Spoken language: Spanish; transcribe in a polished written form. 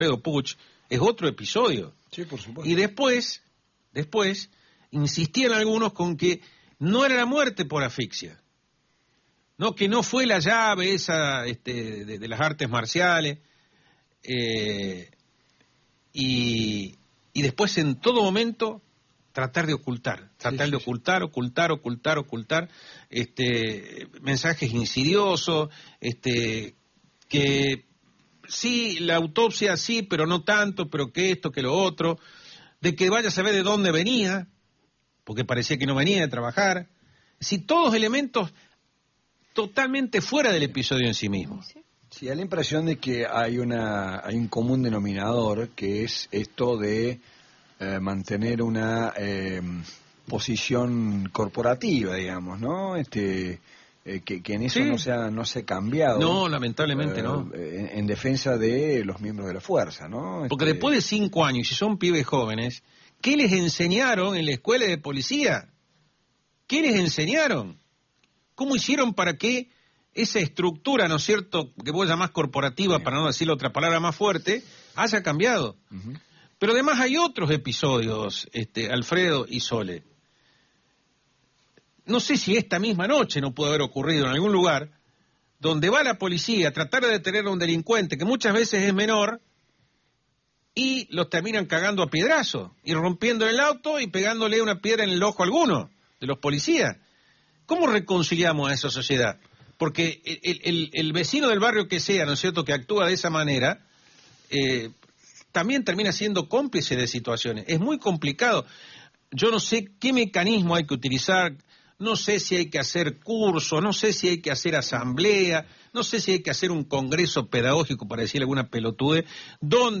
Alfredo Puch, es otro episodio. Sí, por supuesto. Y después, insistían algunos con que no era la muerte por asfixia, no, que no fue la llave esa de las artes marciales, y después en todo momento tratar de ocultar, ocultar, mensajes insidiosos, que sí, la autopsia sí, pero no tanto, pero que esto, que lo otro, de que vaya a saber de dónde venía, porque parecía que no venía de trabajar. Sí, todos elementos totalmente fuera del episodio en sí mismo. Sí, da la impresión de que hay un común denominador, que es esto de mantener una posición corporativa, digamos, ¿no? Que en eso sí. no se ha cambiado. No, lamentablemente no. En defensa de los miembros de la fuerza, ¿no? Porque después de 5 años, si son pibes jóvenes, ¿qué les enseñaron en la escuela de policía? ¿Qué les enseñaron? ¿Cómo hicieron para que esa estructura, ¿no es cierto?, que vos llamás corporativa, para no decir otra palabra más fuerte, haya cambiado? Uh-huh. Pero además hay otros episodios, Alfredo y Sole. No sé si esta misma noche no puede haber ocurrido en algún lugar donde va la policía a tratar de detener a un delincuente que muchas veces es menor y los terminan cagando a piedrazos y rompiendo el auto y pegándole una piedra en el ojo a alguno de los policías. ¿Cómo reconciliamos a esa sociedad? Porque el vecino del barrio que sea, ¿no es cierto?, que actúa de esa manera, también termina siendo cómplice de situaciones. Es muy complicado. Yo no sé qué mecanismo hay que utilizar, no sé si hay que hacer cursos, no sé si hay que hacer asamblea, no sé si hay que hacer un congreso pedagógico, para decir alguna pelotude, donde